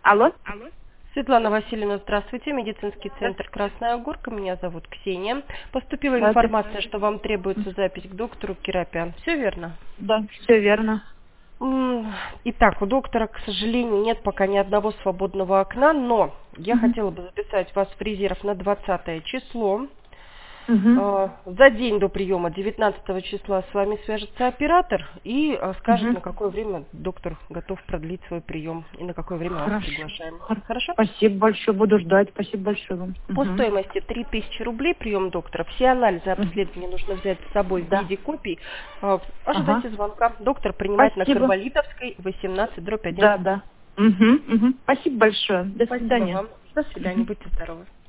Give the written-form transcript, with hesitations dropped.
Алло? Светлана Васильевна, здравствуйте. Медицинский центр «Красная Горка». Меня зовут Ксения. Поступила Да, информация, что вам требуется запись к доктору Керапиан. Все верно? Да, все верно. Итак, у доктора, к сожалению, нет пока ни одного свободного окна, но я хотела бы записать вас в резерв на 20 число. За день до приема 19 числа с вами свяжется оператор и скажет, на какое время доктор готов продлить свой прием и на какое время вас приглашаем. Хорошо? Спасибо большое, буду ждать. Спасибо большое вам. По стоимости 3000 рублей прием доктора. Все анализы обследования нужно взять с собой в виде копий. Ожидайте звонка. Доктор принимает на Карвалитовской 18/1. Да. Спасибо большое. До свидания. Спасибо вам. До свидания. Будьте здоровы.